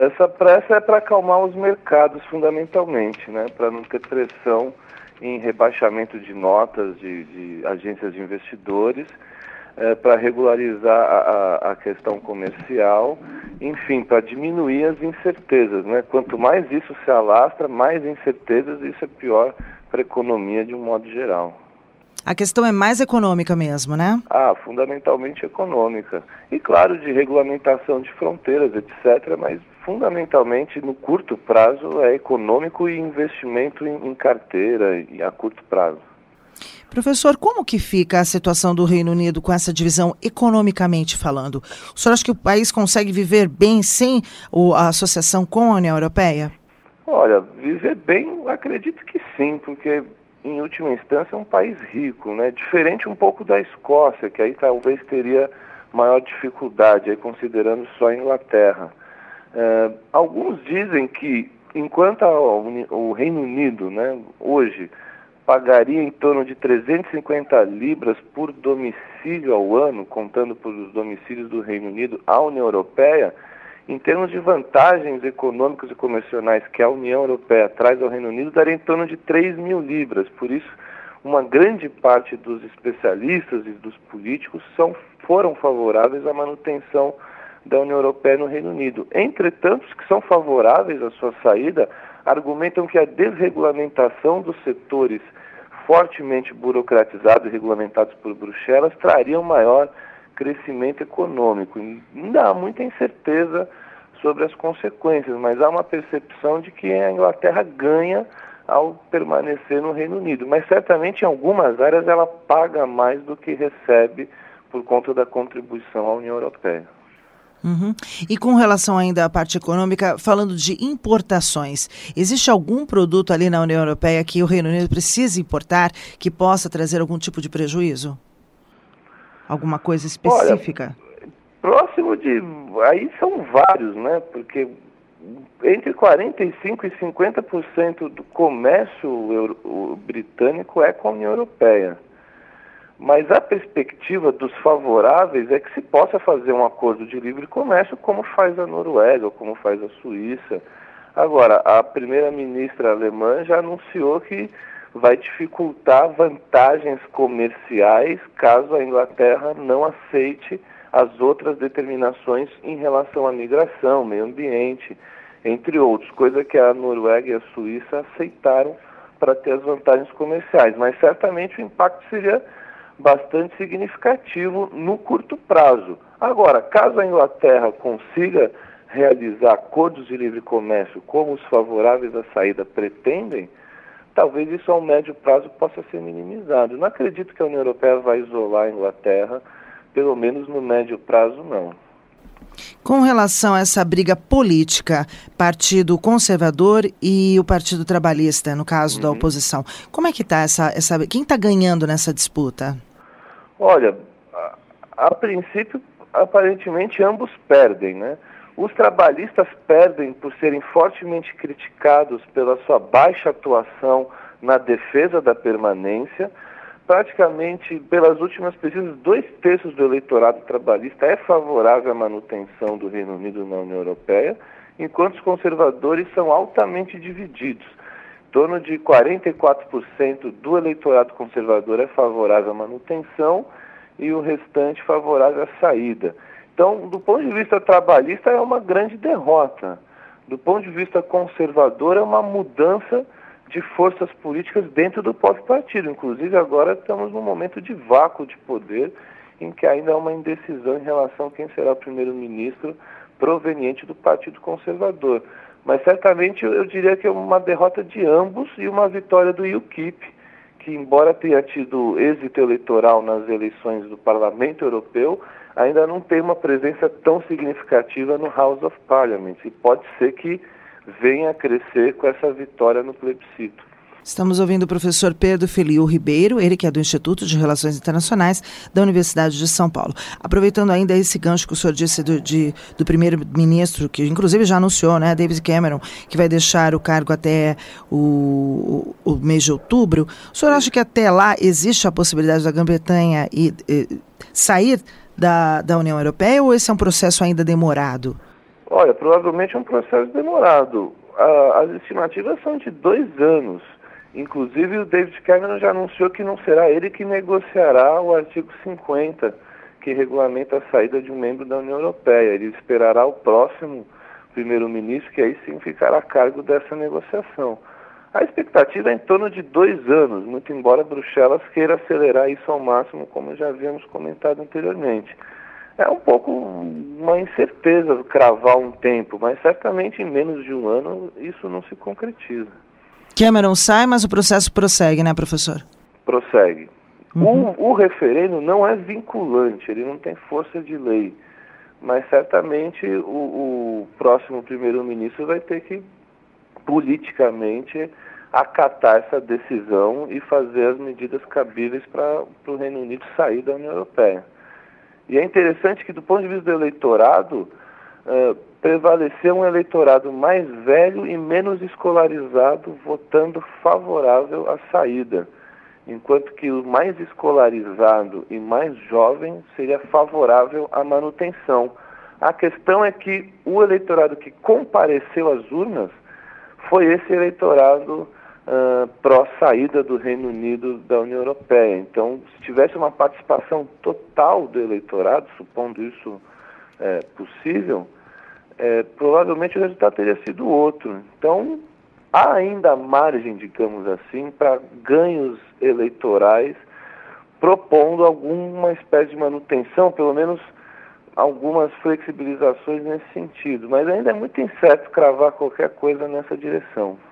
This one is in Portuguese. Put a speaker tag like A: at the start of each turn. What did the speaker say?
A: Essa pressa é para acalmar os mercados, fundamentalmente, né? Para não ter pressão em rebaixamento de notas de agências de investidores, para regularizar a questão comercial, enfim, para diminuir as incertezas, né? Quanto mais isso se alastra, mais incertezas, isso é pior para a economia de um modo geral.
B: A questão é mais econômica mesmo, né?
A: Fundamentalmente econômica. E claro, de regulamentação de fronteiras, etc., mas fundamentalmente no curto prazo é econômico e investimento em carteira e a curto prazo.
B: Professor, como que fica a situação do Reino Unido com essa divisão economicamente falando? O senhor acha que o país consegue viver bem sem a associação com a União Europeia?
A: Olha, viver bem, acredito que sim, porque em última instância é um país rico, né? Diferente um pouco da Escócia, que aí talvez teria maior dificuldade, aí considerando só a Inglaterra. Alguns dizem que enquanto o Reino Unido, né, hoje pagaria em torno de 350 libras por domicílio ao ano, contando por os domicílios do Reino Unido à União Europeia, em termos de vantagens econômicas e comerciais que a União Europeia traz ao Reino Unido, daria em torno de 3.000 libras. Por isso, uma grande parte dos especialistas e dos políticos foram favoráveis à manutenção da União Europeia no Reino Unido. Entretanto, os que são favoráveis à sua saída argumentam que a desregulamentação dos setores fortemente burocratizados e regulamentados por Bruxelas trariam maior crescimento econômico. Ainda há muita incerteza sobre as consequências, mas há uma percepção de que a Inglaterra ganha ao permanecer no Reino Unido. Mas certamente em algumas áreas ela paga mais do que recebe por conta da contribuição à União Europeia.
B: Uhum. E com relação ainda à parte econômica, falando de importações, existe algum produto ali na União Europeia que o Reino Unido precisa importar que possa trazer algum tipo de prejuízo? Alguma coisa específica?
A: Olha, próximo de... Aí são vários, né? Porque entre 45% e 50% do comércio britânico é com a União Europeia. Mas a perspectiva dos favoráveis é que se possa fazer um acordo de livre comércio como faz a Noruega, ou como faz a Suíça. Agora, a primeira-ministra alemã já anunciou que vai dificultar vantagens comerciais caso a Inglaterra não aceite as outras determinações em relação à migração, meio ambiente, entre outros, coisa que a Noruega e a Suíça aceitaram para ter as vantagens comerciais. Mas certamente o impacto seria bastante significativo no curto prazo. Agora, caso a Inglaterra consiga realizar acordos de livre comércio como os favoráveis à saída pretendem, talvez isso ao médio prazo possa ser minimizado. Não acredito que a União Europeia vai isolar a Inglaterra, pelo menos no médio prazo não.
B: Com relação a essa briga política, Partido Conservador e o Partido Trabalhista, no caso da oposição, como é que está quem está ganhando nessa disputa?
A: Olha, a princípio, aparentemente ambos perdem, né? Os trabalhistas perdem por serem fortemente criticados pela sua baixa atuação na defesa da permanência. Praticamente, pelas últimas pesquisas, 2/3 do eleitorado trabalhista é favorável à manutenção do Reino Unido na União Europeia, enquanto os conservadores são altamente divididos. Em torno de 44% do eleitorado conservador é favorável à manutenção e o restante favorável à saída. Então, do ponto de vista trabalhista, é uma grande derrota. Do ponto de vista conservador, é uma mudança de forças políticas dentro do próprio partido. Inclusive, agora estamos num momento de vácuo de poder, em que ainda há uma indecisão em relação a quem será o primeiro-ministro proveniente do Partido Conservador. Mas certamente eu diria que é uma derrota de ambos e uma vitória do UKIP, que embora tenha tido êxito eleitoral nas eleições do Parlamento Europeu, ainda não tem uma presença tão significativa no House of Parliament. E pode ser que venha a crescer com essa vitória no plebiscito.
B: Estamos ouvindo o professor Pedro Feliu Ribeiro, ele que é do Instituto de Relações Internacionais da Universidade de São Paulo. Aproveitando ainda esse gancho que o senhor disse do primeiro-ministro, que inclusive já anunciou, né, David Cameron, que vai deixar o cargo até o mês de outubro, o senhor acha que até lá existe a possibilidade da Grã-Bretanha sair da União Europeia ou esse é um processo ainda demorado?
A: Olha, provavelmente é um processo demorado. As estimativas são de 2 anos. Inclusive, o David Cameron já anunciou que não será ele que negociará o artigo 50, que regulamenta a saída de um membro da União Europeia. Ele esperará o próximo primeiro-ministro, que aí sim ficará a cargo dessa negociação. A expectativa é em torno de 2 anos, muito embora Bruxelas queira acelerar isso ao máximo, como já havíamos comentado anteriormente. É um pouco uma incerteza cravar um tempo, mas certamente em menos de 1 ano isso não se concretiza.
B: Cameron sai, mas o processo prossegue, né, professor?
A: Prossegue. O referendo não é vinculante, ele não tem força de lei, mas certamente o próximo primeiro-ministro vai ter que politicamente acatar essa decisão e fazer as medidas cabíveis para o Reino Unido sair da União Europeia. E é interessante que, do ponto de vista do eleitorado, prevaleceu um eleitorado mais velho e menos escolarizado votando favorável à saída, enquanto que o mais escolarizado e mais jovem seria favorável à manutenção. A questão é que o eleitorado que compareceu às urnas foi esse eleitorado pró-saída do Reino Unido da União Europeia. Então, se tivesse uma participação total do eleitorado, supondo isso possível, provavelmente o resultado teria sido outro. Então, há ainda margem, digamos assim, para ganhos eleitorais, propondo alguma espécie de manutenção, pelo menos algumas flexibilizações nesse sentido. Mas ainda é muito incerto cravar qualquer coisa nessa direção.